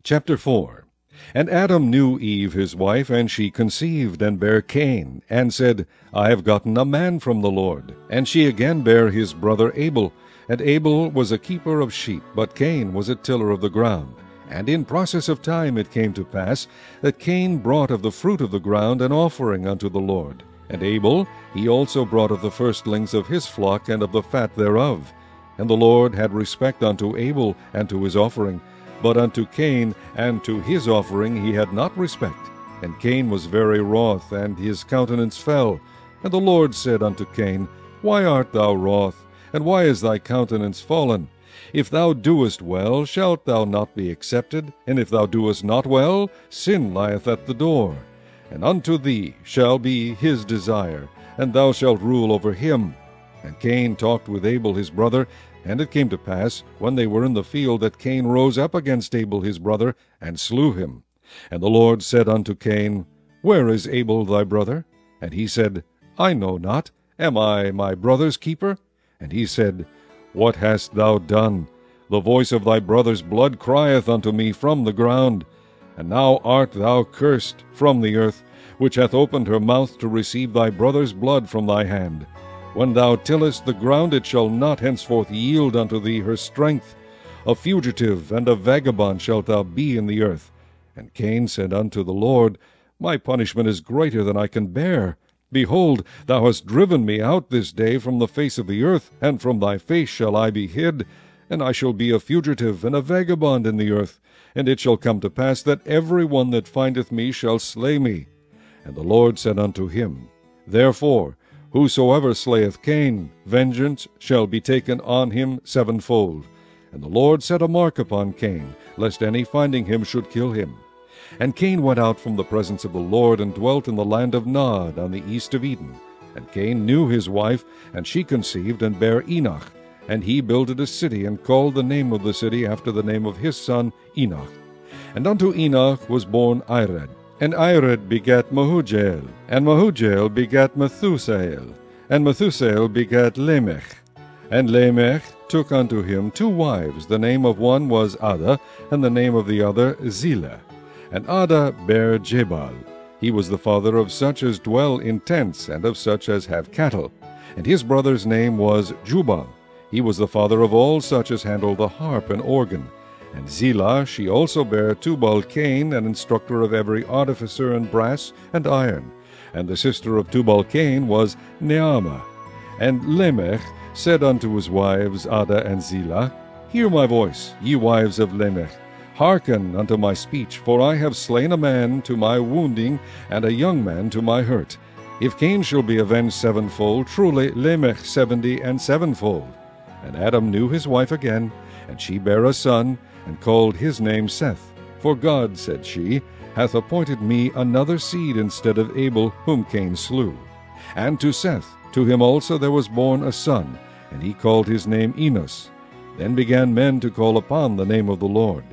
Chapter 4. And Adam knew Eve his wife, and she conceived, and bare Cain, and said, I have gotten a man from the Lord. And she again bare his brother Abel. And Abel was a keeper of sheep, but Cain was a tiller of the ground. And in process of time it came to pass that Cain brought of the fruit of the ground an offering unto the Lord. And Abel he also brought of the firstlings of his flock and of the fat thereof. And the Lord had respect unto Abel and to his offering, but unto Cain and to his offering he had not respect. And Cain was very wroth, and his countenance fell. And the Lord said unto Cain, Why art thou wroth, and why is thy countenance fallen? If thou doest well, shalt thou not be accepted? And if thou doest not well, sin lieth at the door. And unto thee shall be his desire, and thou shalt rule over him. And Cain talked with Abel his brother, and it came to pass, when they were in the field, that Cain rose up against Abel his brother, and slew him. And the Lord said unto Cain, Where is Abel thy brother? And he said, I know not. Am I my brother's keeper? And he said, What hast thou done? The voice of thy brother's blood crieth unto me from the ground. And now art thou cursed from the earth, which hath opened her mouth to receive thy brother's blood from thy hand. When thou tillest the ground, it shall not henceforth yield unto thee her strength. A fugitive and a vagabond shalt thou be in the earth. And Cain said unto the Lord, My punishment is greater than I can bear. Behold, thou hast driven me out this day from the face of the earth, and from thy face shall I be hid. And I shall be a fugitive and a vagabond in the earth. And it shall come to pass that every one that findeth me shall slay me. And the Lord said unto him, Therefore, whosoever slayeth Cain, vengeance shall be taken on him sevenfold. And the Lord set a mark upon Cain, lest any finding him should kill him. And Cain went out from the presence of the Lord, and dwelt in the land of Nod on the east of Eden. And Cain knew his wife, and she conceived, and bare Enoch. And he builded a city, and called the name of the city after the name of his son Enoch. And unto Enoch was born Irad. And Irad begat Mehujael, and Mehujael begat Methusael, and Methusael begat Lamech. And Lamech took unto him 2 wives. The name of one was Ada, and the name of the other Zillah. And Ada bare Jabal. He was the father of such as dwell in tents, and of such as have cattle. And his brother's name was Jubal. He was the father of all such as handle the harp and organ. And Zillah, she also bare Tubal-Cain, an instructor of every artificer in brass and iron. And the sister of Tubal-Cain was Naamah. And Lamech said unto his wives Ada and Zillah, Hear my voice, ye wives of Lamech. Hearken unto my speech, for I have slain a man to my wounding, and a young man to my hurt. If Cain shall be avenged sevenfold, truly Lamech 70 and sevenfold. And Adam knew his wife again, and she bare a son, and called his name Seth. For God, said she, hath appointed me another seed instead of Abel, whom Cain slew. And to Seth, to him also there was born a son, and he called his name Enos. Then began men to call upon the name of the Lord.